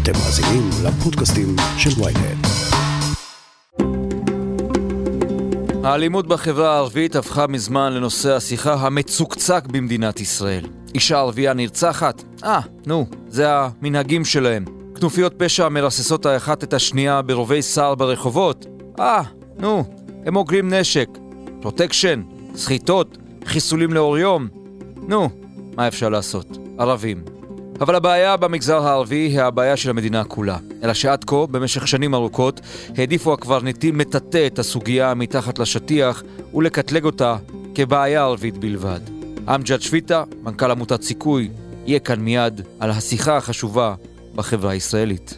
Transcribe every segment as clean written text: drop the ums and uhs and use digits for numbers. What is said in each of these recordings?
אתם מאזינים לפודקאסטים של ynet. האלימות בחברה הערבית הפכה מזמן לנושא השיחה המצוקצק במדינת ישראל. אישה ערבייה נרצחת? זה המנהגים שלהם. כנופיות פשע מרססות האחת את השנייה ברובי שר ברחובות? הם אוגרים נשק. פרוטקשן, סחיטות, חיסולים לאור יום. מה אפשר לעשות? ערבים. אבל הבעיה במגזר הערבי היא הבעיה של המדינה כולה. אלא שעד כה, במשך שנים ארוכות, העדיפו הקברניטים לטאטא את הסוגיה מתחת לשטיח ולקטלג אותה כבעיה ערבית בלבד. אמג'ד שפיטה, מנכ"ל עמותת סיכוי, יהיה כאן מיד על השיחה החשובה בחברה הישראלית.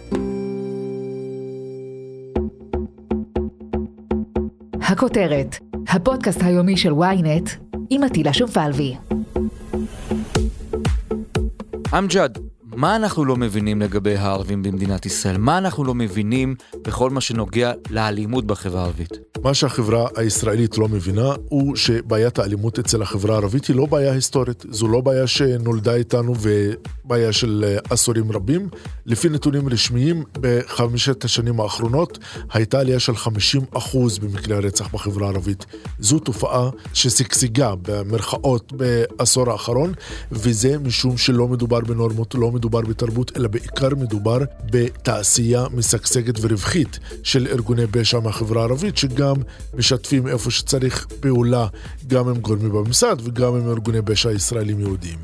הכותרת, הפודקאסט היומי של ynet עם עטילה שומפלבי. אמג'ד, מה אנחנו לא מבינים לגבי הערבים במדינת ישראל? מה אנחנו לא מבינים בכל מה שנוגע לאלימות בחברה הערבית? מה שהחברה הישראלית לא מבינה הוא שבעיית האלימות אצל החברה הערבית היא לא בעיה היסטורית. זו לא בעיה שנולדה איתנו ובעיה של עשורים רבים. לפי נתונים רשמיים, בחמשת השנים האחרונות הייתה עלייה של 50% במקרי הרצח בחברה הערבית. זו תופעה שסגסגה במרכאות בעשור האחרון, וזה משום שלא מדובר בנורמות, לא מדובר בתרבות, אלא בעיקר מדובר בתעשייה משגשגת ורווחית של ארגוני פשע מהחברה הערבית, שגם משתפים איפה שצריך פעולה גם עם גורמים בממסד וגם עם ארגוני פשע ישראלים יהודיים.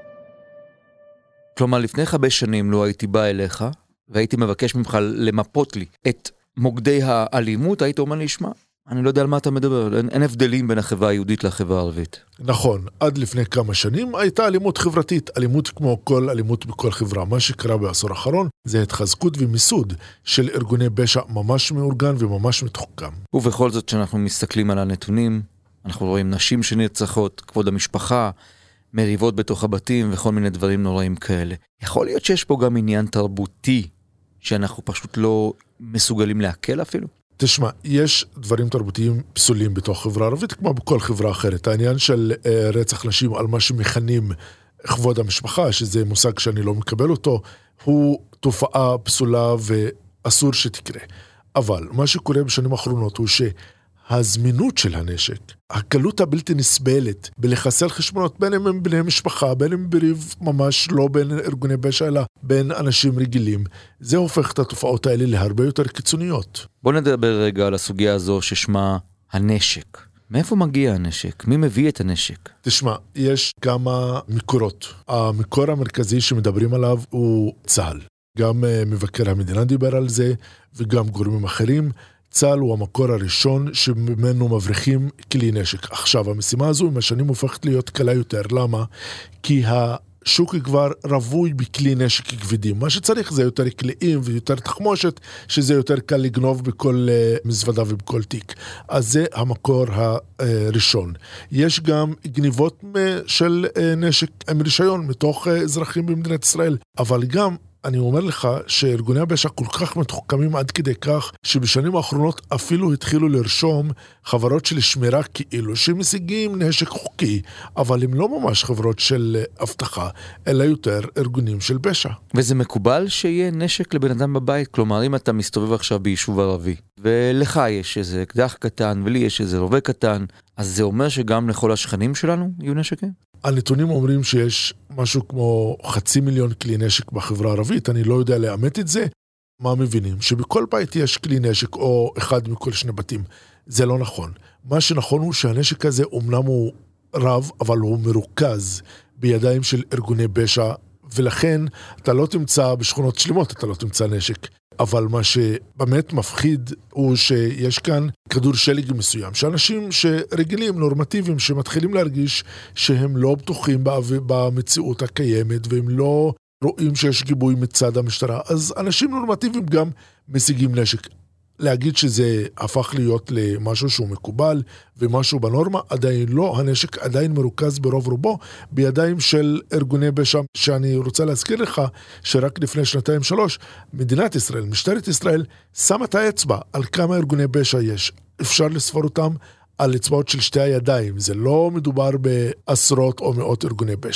כלומר, לפני 5 שנים לא הייתי בא אליך והייתי מבקש ממך למפות לי את מוקדי האלימות, היית אומר לי, שמע, אני לא יודע על מה אתה מדבר, אין הבדלים בין החברה היהודית לחברה הערבית. נכון, עד לפני כמה שנים הייתה אלימות חברתית, אלימות כמו כל אלימות בכל חברה. מה שקרה בעשור האחרון זה התחזקות ומיסוד של ארגוני פשע ממש מאורגן וממש מתוחכם. ובכל זאת שאנחנו מסתכלים על הנתונים, אנחנו רואים נשים שנרצחות, כבוד המשפחה, מריבות בתוך הבתים וכל מיני דברים נוראים כאלה. יכול להיות שיש פה גם עניין תרבותי שאנחנו פשוט לא מסוגלים להקל אפילו? תשמע, יש דברים תרבותיים פסולים בתוך חברה ערבית, כמו בכל חברה אחרת. העניין של רצח נשים על מה שמכנים כבוד המשפחה, שזה מושג שאני לא מקבל אותו, הוא תופעה פסולה ואסור שתקרה. אבל מה שקורה בשנים האחרונות הוא שהזמינות של הנשק, הקלות הבלתי נסבלת בלחסל חשבונות בין הם בני משפחה, בין הם בריב ממש לא בין ארגוני פשע, אלא בין אנשים רגילים, זה הופך את התופעות האלה להרבה יותר קיצוניות. בוא נדבר רגע על הסוגיה הזו ששמה הנשק. מאיפה מגיע הנשק? מי מביא את הנשק? תשמע, יש כמה מקורות. המקור המרכזי שמדברים עליו הוא צה"ל. גם מבקר המדינה דיבר על זה, וגם גורמים אחרים. צה"ל הוא המקור הראשון שממנו מבריחים כלי נשק. עכשיו, המשימה הזו עם השנים הופכת להיות קלה יותר. למה? כי השוק כבר רווי בכלי נשק כבדים. מה שצריך זה יותר כלאים ויותר תחמושת, שזה יותר קל לגנוב בכל מזוודה ובכל תיק. אז זה המקור הראשון. יש גם גניבות של נשק עם רישיון מתוך אזרחים במדינת ישראל, אבל גם אני אומר לך שארגוני הפשע כל כך מתוחכמים עד כדי כך שבשנים האחרונות אפילו התחילו לרשום חברות של שמירה כאילו שמשיגים נשק חוקי, אבל הם לא ממש חברות של הבטחה, אלא יותר ארגונים של פשע. וזה מקובל שיהיה נשק לבן אדם בבית? כלומר, אם אתה מסתובב עכשיו ביישוב ערבי ולך יש איזה אקדח קטן ולי יש איזה רובה קטן, אז זה אומר שגם לכל השכנים שלנו יהיו נשקים? הנתונים אומרים שיש משהו כמו 500,000 כלי נשק בחברה הערבית, אני לא יודע לאמת את זה. מה מבינים? שבכל בית יש כלי נשק או אחד מכל 2 בתים. זה לא נכון. מה שנכון הוא שהנשק הזה אומנם הוא רב, אבל הוא מרוכז בידיים של ארגוני פשע, ולכן אתה לא תמצא בשכונות שלמות, אתה לא תמצא נשק. אבל מה שבאמת מפחיד הוא שיש כאן כדור שלג מסוים, שאנשים שרגילים, נורמטיביים, שמתחילים להרגיש שהם לא בטוחים במציאות הקיימת, והם לא רואים שיש גיבוי מצד המשטרה, אז אנשים נורמטיביים גם משיגים נשק. להגיד שזה הפך להיות למשהו שהוא מקובל ומשהו בנורמה, עדיין לא, הנשק עדיין מרוכז ברוב רובו בידיים של ארגוני פשע, שאני רוצה להזכיר לך שרק לפני 2-3 מדינת ישראל, משטרת ישראל, שמה את האצבע על כמה ארגוני פשע יש. אפשר לספור אותם על אצבעות של 2 הידיים, זה לא מדובר בעשרות או מאות ארגוני פשע.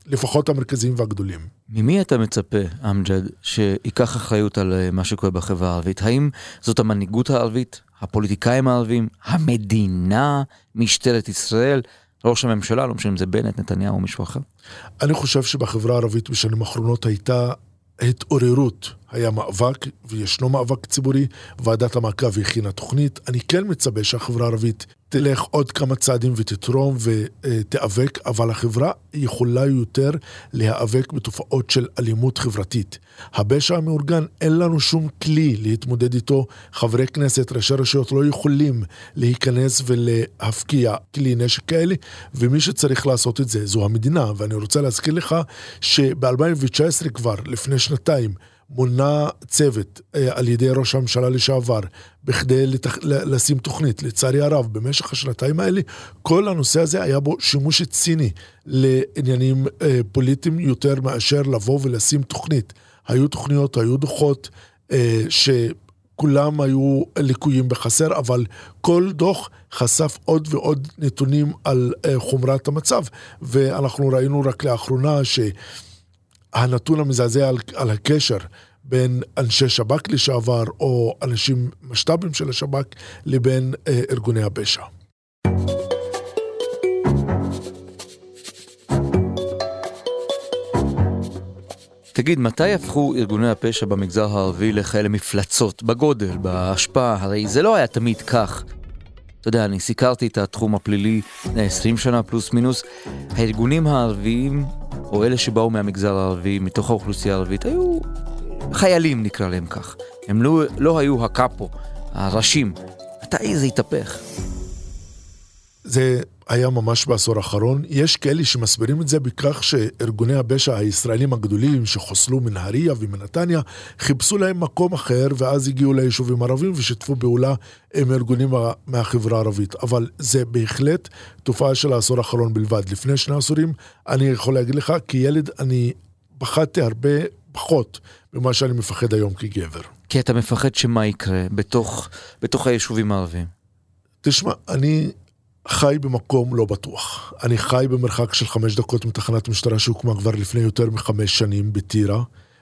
לפחות המרכזיים והגדולים. ממי אתה מצפה, אמג'ד, שיקח אחריות על מה שקורה בחברה הערבית? האם זאת המנהיגות הערבית, הפוליטיקאים הערבים, המדינה, משטרת ישראל, ראש הממשלה, לא משנה אם זה בנט, נתניהו או מישהו אחר? אני חושב שבחברה הערבית בשנים האחרונות הייתה התעוררות, היה מאבק, וישנו מאבק ציבורי, ועדת המעקב הכינה תוכנית. אני כן מצפה שהחברה הערבית תלך עוד כמה צעדים ותתרום ותיאבק, אבל החברה יכולה יותר להיאבק בתופעות של אלימות חברתית. הפשע המאורגן, אין לנו שום כלי להתמודד איתו. חברי כנסת, ראשי רשויות לא יכולים להיכנס ולהפקיע כלי נשק כאלה, ומי שצריך לעשות את זה זו המדינה. ואני רוצה להזכיר לך שב-2019 כבר, לפני שנתיים, מונה צוות על ידי ראש הממשלה לשעבר בכדי לשים תוכנית. לצערי הרב, במשך השנתיים האלה, כל הנושא הזה היה בו שימוש ציני לעניינים פוליטיים יותר מאשר לבוא ולשים תוכנית. היו תוכניות, היו דוחות שכולם היו ליקויים בחסר, אבל כל דוח חשף עוד ועוד נתונים על חומרת המצב, ואנחנו ראינו רק לאחרונה הנתון המזעזע על הקשר בין אנשי שב"כ לשעבר, או אנשים משת"בים של השב"כ, לבין ארגוני הפשע. תגיד, מתי הפכו ארגוני הפשע במגזר הערבי לכאלה מפלצות, בגודל, בהשפעה? הרי זה לא היה תמיד כך. אתה יודע, אני סיקרתי את התחום הפלילי 20 שנה פלוס מינוס. הארגונים הערביים, או אלה שבאו מהמגזר הערבי, מתוך האוכלוסייה הערבית, היו חיילים, נקרא להם כך. הם לא היו הקאפו, הראשים. מתי זה התהפך? זה היה ממש בעשור האחרון. יש כאלה שמסבירים את זה בכך שארגוני הפשע הישראלים הגדולים שחוסלו מנהריה ומנתניה, חיפשו להם מקום אחר, ואז הגיעו ליישובים ערבים ושיתפו פעולה עם ארגונים מהחברה הערבית. אבל זה בהחלט תופעה של העשור האחרון בלבד. לפני 2 עשורים, אני יכול להגיד לך, כילד אני פחדתי הרבה פחות ממה שאני מפחד היום כגבר. כי אתה מפחד שמה יקרה בתוך היישובים הערבים? תשמע, אני חי במקום לא בטוח. אני חי במרחק של 5 דקות מתחנת משטרה שהוקמה כבר לפני יותר מ5 שנים בטירה,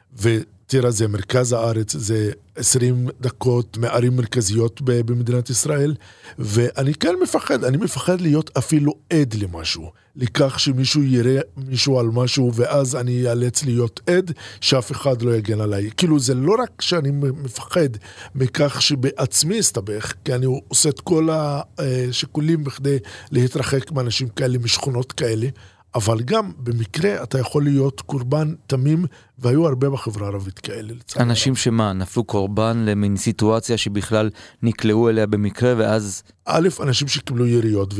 וטירה זה מרכז הארץ, זה 20 דקות מערים מרכזיות במדינת ישראל, ואני כן מפחד, אני מפחד להיות אפילו עד למשהו, לכך שמישהו יראה מישהו על משהו, ואז אני יאלץ להיות עד, שאף אחד לא יגן עליי. כאילו זה לא רק שאני מפחד מכך שבעצמי אסתבך, כי אני עושה את כל השיקולים בכדי להתרחק מאנשים כאלה, משכונות כאלה, אבל גם במקרה אתה יכול להיות קורבן תמים, והיו הרבה בחברה הערבית כאלה. אנשים שמה, נפלו קורבן למין סיטואציה שבכלל נקלעו אליה במקרה, ואז... אנשים שקיבלו יריות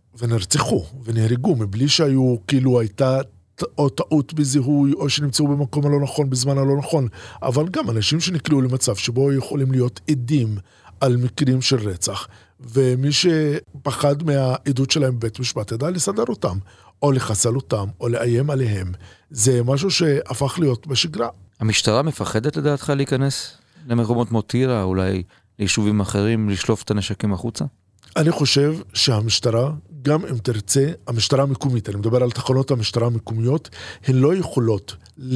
ונרצחו ונהרגו, מבלי שהיו, כאילו הייתה או טעות בזיהוי, או שנמצאו במקום הלא נכון, בזמן הלא נכון, אבל גם אנשים שנקלעו למצב שבו יכולים להיות עדים על מקרים של רצח, ומי שפחד מהעדות שלהם בבית משפט ידע לסדר אותם, או לחסל אותם, או לאיים עליהם. זה משהו שהפך להיות בשגרה. המשטרה מפחדת לדעתך להיכנס למקומות כמו טירה, אולי ליישובים אחרים, לשלוף את הנשקים החוצה? אני חושב שהמשטרה, גם אם תרצה, המשטרה המקומית, אני מדבר על תחנות המשטרה המקומיות, הן לא יכולות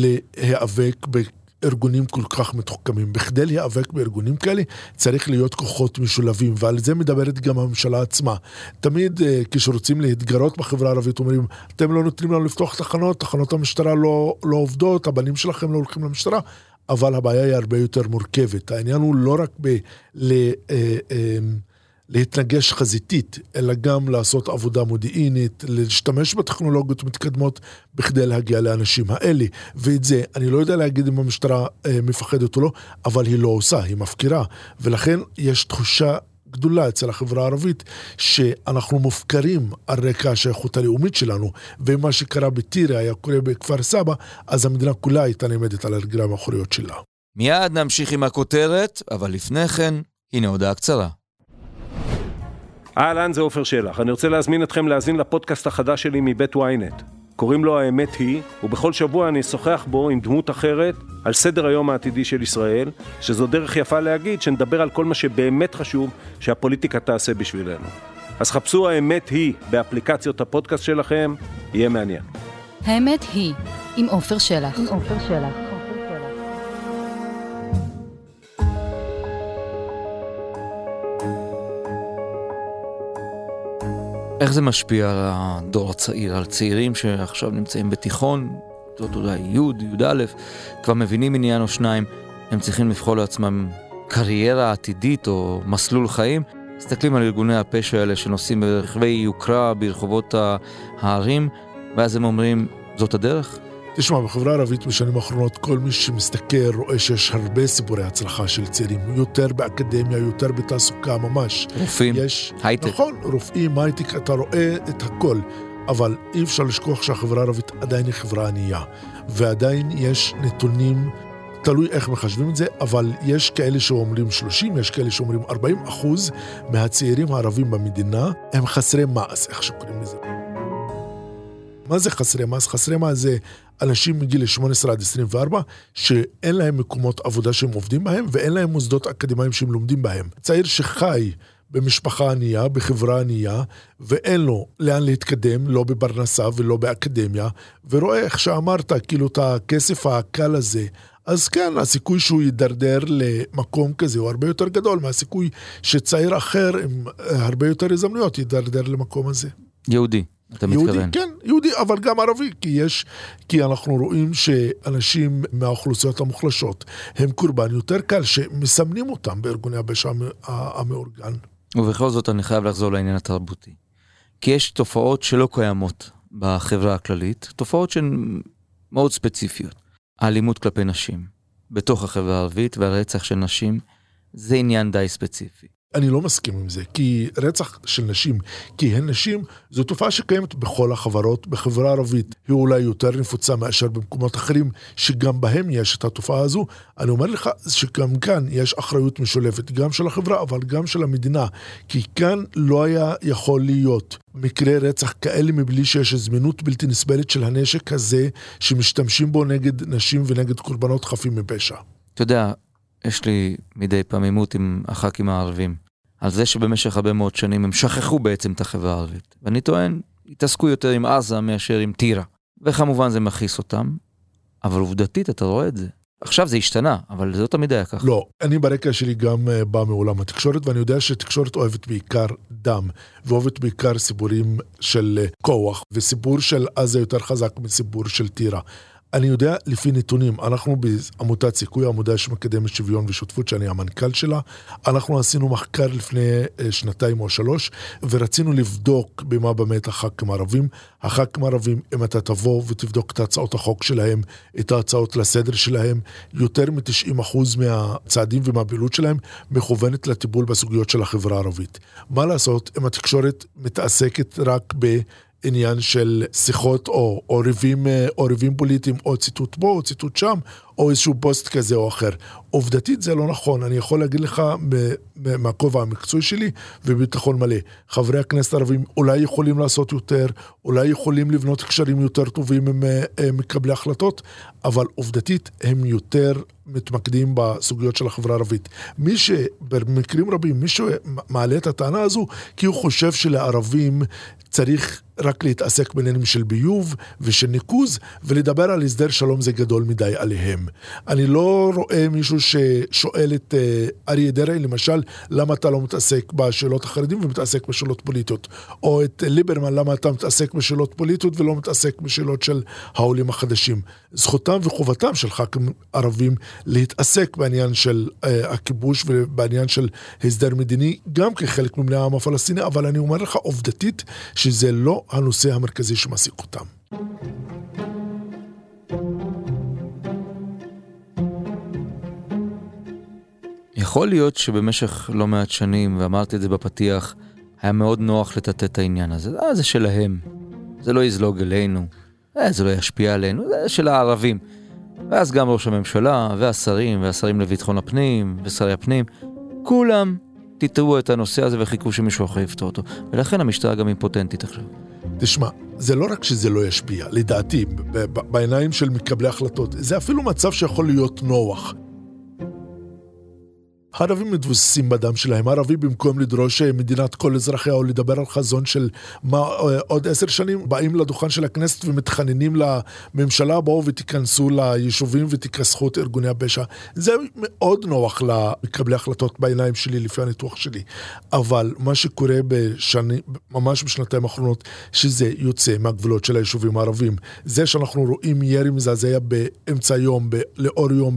להיאבק בארגונים כל כך מתוחכמים. בכדי להיאבק בארגונים כאלה, צריך להיות כוחות משולבים, ועל זה מדברת גם הממשלה עצמה. תמיד כשרוצים להתגרות בחברה הערבית, אומרים, אתם לא נותנים לנו לפתוח תחנות המשטרה לא עובדות, הבנים שלכם לא הולכים למשטרה, אבל הבעיה היא הרבה יותר מורכבת. העניין הוא לא רק להתנגש חזיתית, אלא גם לעשות עבודה מודיעינית, להשתמש בטכנולוגיות מתקדמות בכדי להגיע לאנשים האלה. ואת זה, אני לא יודע להגיד אם המשטרה מפחדת או לא, אבל היא לא עושה, היא מפקירה. ולכן יש תחושה גדולה אצל החברה הערבית, שאנחנו מופקרים על רקע השייכות הלאומית שלנו, ומה שקרה בטירה היה קורה בכפר סבא, אז המדינה כולה הייתה נעמדת על הרגליים האחוריות שלה. מיד נמשיך עם הכותרת, אבל לפני כן, הנה הודעה קצרה. אהלן, זה עופר שלח. אני רוצה להזמין אתכם להאזין לפודקאסט החדש שלי מבית ynet. קוראים לו האמת היא, ובכל שבוע אני אשוחח בו עם דמות אחרת על סדר היום העתידי של ישראל, שזו דרך יפה להגיד שנדבר על כל מה שבאמת חשוב שהפוליטיקה תעשה בשבילנו. אז חפשו האמת היא באפליקציות הפודקאסט שלכם, יהיה מעניין. האמת היא, עם עופר שלח. איך זה משפיע על הדור הצעיר, על צעירים שעכשיו נמצאים בתיכון, זאת אולי י' כבר מבינים עניין או שניים, הם צריכים לבחור לעצמם קריירה עתידית או מסלול חיים, מסתכלים על ארגוני הפשע האלה שנוסעים ברכבי יוקרה ברחובות הערים, ואז הם אומרים, זאת הדרך? תשמע, בחברה הערבית בשנים האחרונות כל מי שמסתכל רואה שיש הרבה סיפורי הצלחה של צעירים, יותר באקדמיה, יותר בתעסוקה ממש. רופאים, הייטק. נכון, רופאים, הייטק, אתה רואה את הכל, אבל אי אפשר לשכוח שהחברה הערבית עדיין היא חברה ענייה, ועדיין יש נתונים, תלוי איך מחשבים את זה, אבל יש כאלה שאומרים 30, יש כאלה שאומרים 40% מהצעירים הערבים במדינה הם חסרי מעש, איך שקוראים לזה. מה זה חסרי מעש? חסרי מעש זה אנשים מגיל 18 עד 24 שאין להם מקומות עבודה שהם עובדים בהם ואין להם מוסדות אקדמיים שהם לומדים בהם. צעיר שחי במשפחה ענייה, בחברה ענייה, ואין לו לאן להתקדם, לא בפרנסה ולא באקדמיה, ורואה איך שאמרת, כאילו את הכסף הקל הזה, אז כן, הסיכוי שהוא יידרדר למקום כזה הוא הרבה יותר גדול מהסיכוי שצעיר אחר עם הרבה יותר הזדמנויות יידרדר למקום הזה. יהודי. אתה מתכוון. יהודי, כן, יהודי, אבל גם ערבי, כי אנחנו רואים שאנשים מהאוכלוסיות המוחלשות הם קורבן יותר קל שמסמנים אותם בארגוני הפשע המאורגן. ובכל זאת אני חייב לחזור לעניין התרבותי. כי יש תופעות שלא קיימות בחברה הכללית, תופעות שהן מאוד ספציפיות. האלימות כלפי נשים בתוך החברה הערבית והרצח של נשים זה עניין די ספציפי. אני לא מסכים עם זה, כי רצח של נשים, כי הן נשים, זו תופעה שקיימת בכל החברות, בחברה הערבית היא אולי יותר נפוצה מאשר במקומות אחרים, שגם בהם יש את התופעה הזו. אני אומר לך שגם כאן יש אחריות משולבת, גם של החברה, אבל גם של המדינה, כי כאן לא היה יכול להיות מקרה רצח כאלה מבלי שיש זמינות בלתי נסבלת של הנשק הזה, שמשתמשים בו נגד נשים ונגד קורבנות חפים מפשע. אתה יודע, יש לי מדי פעמימות עם הח"כים הערבים, על זה שבמשך הרבה מאוד שנים הם שכחו בעצם את החברה הערבית. ואני טוען, התעסקו יותר עם עזה מאשר עם טירה. וכמובן זה מכעיס אותם, אבל עובדתית אתה רואה את זה. עכשיו זה השתנה, אבל זה לא תמיד היה ככה. לא, אני ברקע שלי גם בא מעולם התקשורת, ואני יודע שתקשורת אוהבת בעיקר דם, ואוהבת בעיקר סיפורים של כוח, וסיפור של עזה יותר חזק מסיפור של טירה. אני יודע, לפי נתונים, אנחנו בעמותת סיכוי, העמודה שמקדמת שוויון ושותפות, שאני המנכ"ל שלה, אנחנו עשינו מחקר לפני 2 או 3, ורצינו לבדוק במה באמת הח"כים הערבים. הח"כים הערבים, אם אתה תבוא ותבדוק את הצעות החוק שלהם, את ההצעות לסדר שלהם, יותר מ-90% מהצעדים ומהפעילות שלהם, מכוונת לטיפול בסוגיות של החברה הערבית. מה לעשות, אם התקשורת מתעסקת רק עניין של שיחות או ריבים פוליטיים, או ציטוט פה, או ציטוט שם, או איזשהו פוסט כזה או אחר. עובדתית זה לא נכון. אני יכול להגיד לך מהכובע המקצועי שלי, וביטחון מלא. חברי הכנסת הערבים אולי יכולים לעשות יותר, אולי יכולים לבנות קשרים יותר טובים עם מקבלי החלטות, אבל עובדתית הם יותר מתמקדים בסוגיות של החברה הערבית. מי שבמקרים רבים, מי שמעלה את הטענה הזו, כי הוא חושב שלערבים צריך רק להתעסק בעניינים של ביוב ושל ניקוז, ולדבר על הסדר שלום זה גדול מדי עליהם. אני לא רואה מישהו ששואל את אריה דרעי, למשל, למה אתה לא מתעסק בשאלות החרדים ומתעסק בשאלות פוליטיות, או את ליברמן, למה אתה מתעסק בשאלות פוליטיות ולא מתעסק בשאלות של העולים החדשים. זכותם וחובתם של ח"כים ערבים להתעסק בעניין של הכיבוש ובעניין של הסדר מדיני, גם כחלק מבני העם הפלסטיני, אבל אני אומר לך עובדתית שזה לא הנושא המרכזי שמעסיק אותם. יכול להיות שבמשך לא מעט שנים, ואמרתי את זה בפתיח, היה מאוד נוח לטטט את העניין הזה. זה שלהם. זה לא יזלוג אלינו. זה לא ישפיע עלינו. זה של הערבים. ואז גם ראש הממשלה, והשרים לביטחון הפנים, ושרי הפנים, כולם תיתרו את הנושא הזה וחיכו שמישהו אחר יפתור אותו. ולכן המשטרה גם אימפוטנטית עכשיו. תשמע, זה לא רק שזה לא ישפיע, לדעתי, בעיניים של מקבלי החלטות, זה אפילו מצב שיכול להיות נוח. הערבים מתבוססים בדם שלהם. הערבים במקום לדרוש מדינת כל אזרחיה או לדבר על חזון של מה עוד 10 שנים, באים לדוכן של הכנסת ומתחננים לממשלה, בואו ותיכנסו ליישובים ותכסחו את ארגוני הפשע. זה מאוד נוח למקבלי החלטות בעיניים שלי לפי הניתוח שלי. אבל מה שקורה ממש בשנתיים האחרונות, שזה יוצא מהגבולות של היישובים הערבים, זה שאנחנו רואים ירי מזעזע באמצע יום, לאור יום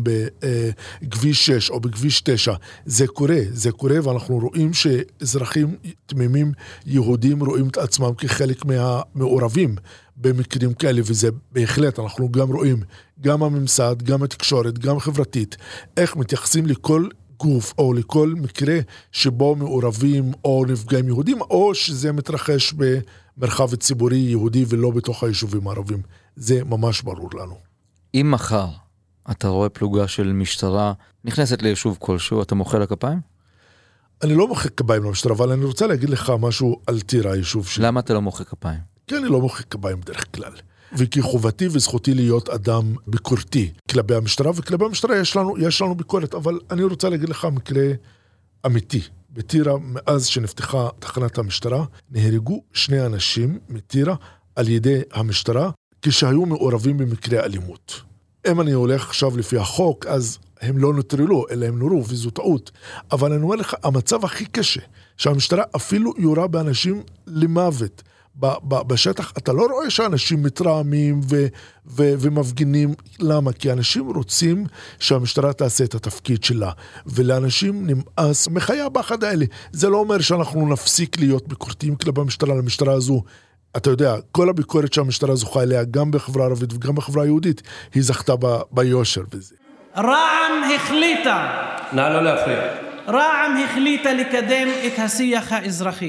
בכביש 6 או בכביש 9, זה קורה, ואנחנו רואים שאזרחים תמימים יהודים רואים את עצמם כחלק מהמעורבים במקרים כאלה, וזה בהחלט, אנחנו גם רואים, גם הממסד, גם התקשורת, גם חברתית, איך מתייחסים לכל גוף או לכל מקרה שבו מעורבים או נפגעים יהודים, או שזה מתרחש במרחב הציבורי יהודי ולא בתוך היישובים הערבים. זה ממש ברור לנו. אם מחר אתה רואה פלוגה של משטרה נכנסת ליישוב כלשהו, אתה מוחא לה כפיים? אני לא מוחא כפיים למשטרה, אבל אני רוצה להגיד לך משהו על טירה, היישוב שלי. למה אתה לא מוחא כפיים? כי אני לא מוחא כפיים בדרך כלל. וכי חובתי וזכותי להיות אדם ביקורתי כלפי המשטרה, וכלפי המשטרה יש לנו ביקורת, אבל אני רוצה להגיד לך מקרה אמיתי. בטירה, מאז שנפתחה תחנת המשטרה, נהרגו 2 אנשים מטירה על ידי המשטרה, כשהיו מעורבים במקרה אלימות. אם אני הולך עכשיו לפי החוק, אז הם לא נטרלו, אלא הם נורו, וזו טעות. אבל אני אומר לך, המצב הכי קשה, שהמשטרה אפילו יורה באנשים למוות. בשטח אתה לא רואה שאנשים מתרעמים ומפגינים. למה? כי אנשים רוצים שהמשטרה תעשה את התפקיד שלה, ולאנשים נמאס מחיה באחד האלה. זה לא אומר שאנחנו נפסיק להיות ביקורתיים כלפי המשטרה. למשטרה הזו, אתה יודע, כל הביקורת שהמשטרה זוכה אליה, גם בחברה הערבית וגם בחברה היהודית, היא זכתה ביושר בזה. רע"מ החליטה, נא לא להפריע. רע"מ החליטה לקדם את השיח האזרחי,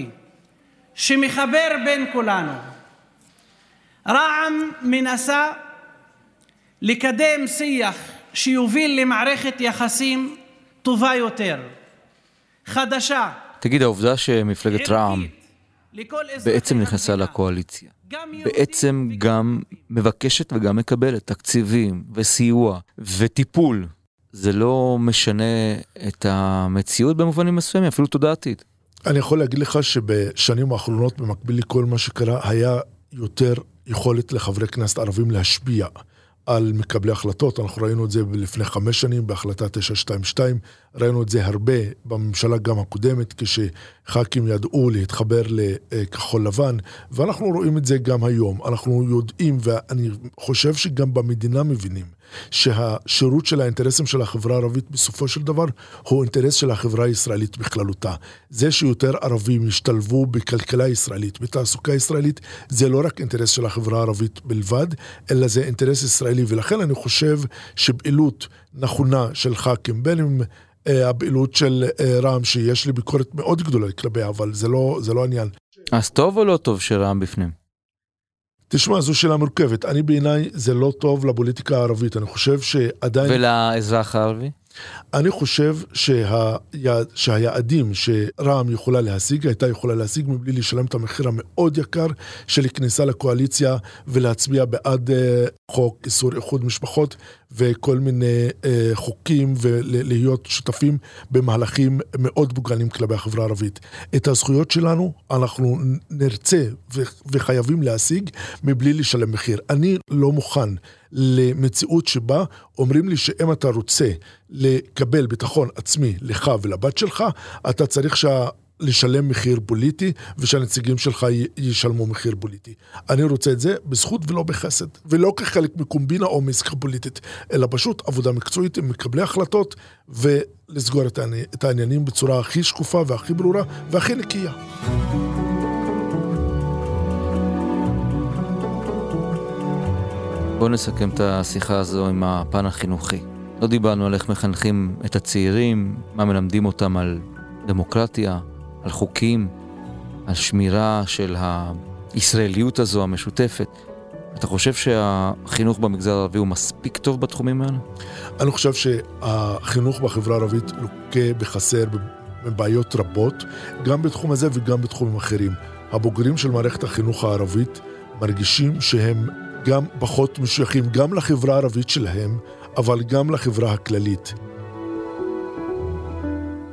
שמחבר בין כולנו. רע"מ מנסה לקדם שיח שיוביל למערכת יחסים טובה יותר, חדשה. תגיד, העובדה שמפלגת רע"מ בעצם נכנסה לקואליציה, בעצם גם מבקשת וגם מקבלת תקציבים וסיוע וטיפול, זה לא משנה את המציאות במובנים מסוימים, אפילו תודעתית. אני יכול להגיד לך שבשנים האחרונות, במקביל לכל מה שקרה, היה יותר יכולת לחברי כנסת ערבים להשפיע על מקבלי החלטות. אנחנו ראינו את זה לפני 5 שנים, בהחלטה 922, ראינו את זה הרבה בממשלה גם הקודמת, כשח"כים ידעו להתחבר לכחול לבן, ואנחנו רואים את זה גם היום. אנחנו יודעים, ואני חושב שגם במדינה מבינים, שהשירות של האינטרסים של החברה הערבית בסופו של דבר הוא אינטרס של החברה הישראלית בכללותה. זה שיותר ערבים ישתלבו בכלכלה הישראלית, בתעסוקה הישראלית, זה לא רק אינטרס של החברה הערבית בלבד, אלא זה אינטרס ישראלי, ולכן אני חושב שפעילות נכונה של ח"כים, בין אם הפעילות של רע"מ, שיש לי ביקורת מאוד גדולה כלפיה, אבל זה לא העניין. אז טוב או לא טוב שרע"מ בפנים? תשמע, זו שאלה מורכבת. אני בעיניי זה לא טוב לפוליטיקה הערבית. אני חושב שעדיין... ולאזרח הערבי? אני חושב שהיעדים שרע"מ יכולה להשיג, הייתה יכולה להשיג מבלי לשלם את המחיר המאוד יקר של כניסה לקואליציה ולהצביע בעד חוק איסור איחוד משפחות וכל מיני חוקים ולהיות שותפים במהלכים מאוד פוגעניים כלפי החברה הערבית. את הזכויות שלנו אנחנו נרצה וחייבים להשיג מבלי לשלם מחיר. אני לא מוכן למציאות שבה אומרים לי שאם אתה רוצה לקבל ביטחון עצמי לך ולבת שלך, אתה צריך לשלם מחיר פוליטי, ושהנציגים שלך ישלמו מחיר פוליטי. אני רוצה את זה בזכות ולא בחסד, ולא כחלק מקומבינה או מעסקה פוליטית, אלא פשוט עבודה מקצועית עם מקבלי החלטות, ולסגור את העניינים בצורה הכי שקופה והכי ברורה והכי נקייה. בואו נסכם את השיחה הזו עם הפן החינוכי. לא דיברנו על איך מחנכים את הצעירים, מה מלמדים אותם על דמוקרטיה, על חוקים, על שמירה של הישראליות הזו המשותפת. אתה חושב שהחינוך במגזר הערבי הוא מספיק טוב בתחומים האלה? אני חושב שהחינוך בחברה הערבית לוקה בחסר בבעיות רבות, גם בתחום הזה וגם בתחומים אחרים. הבוגרים של מערכת החינוך הערבית מרגישים שהם גם פחות משויכים גם לחברה הערבית שלהם, אבל גם לחברה הכללית.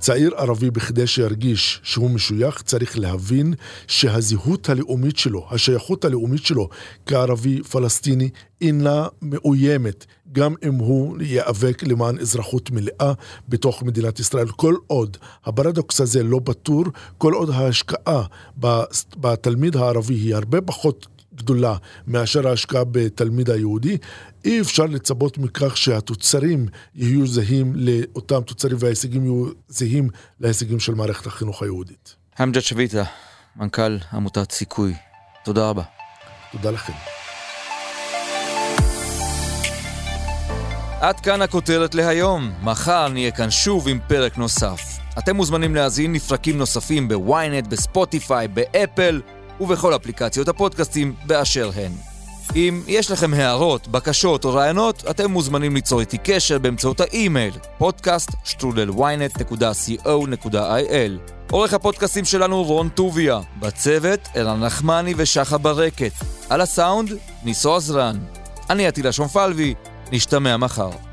צעיר ערבי בכדי שירגיש שהוא משוייך צריך להבין שהזהות הלאומית שלו, השייכות הלאומית שלו כערבי פלסטיני אינה מאוימת, גם אם הוא ייאבק למען אזרחות מלאה בתוך מדינת ישראל. כל עוד הפרדוקס הזה לא פתור, כל עוד ההשקעה בתלמיד הערבי היא הרבה פחות גדולה מאשר ההשקעה בתלמיד היהודי, אי אפשר לצפות מכך שהתוצרים יהיו זהים לאותם תוצרים וההישגים יהיו זהים להישגים של מערכת החינוך היהודית. אמג'ד שביטה, מנכ"ל עמותת סיכוי, תודה רבה. תודה לכם. עד כאן הכותרת להיום. מחר נהיה כאן שוב עם פרק נוסף. אתם מוזמנים להזין לפרקים נוספים בוויינט, בספוטיפיי, באפל ובכל אפליקציות הפודקאסטים באשר הן. אם יש לכם הערות, בקשות או רעיונות, אתם מוזמנים ליצור איתי קשר באמצעות האימייל podcast@ynet.co.il. עורך הפודקאסטים שלנו רון טוביה, בצוות ערן נחמני ושחה ברקת, על הסאונד ניסו עזרן. אני עטילה שומפלבי, נשתמע מחר.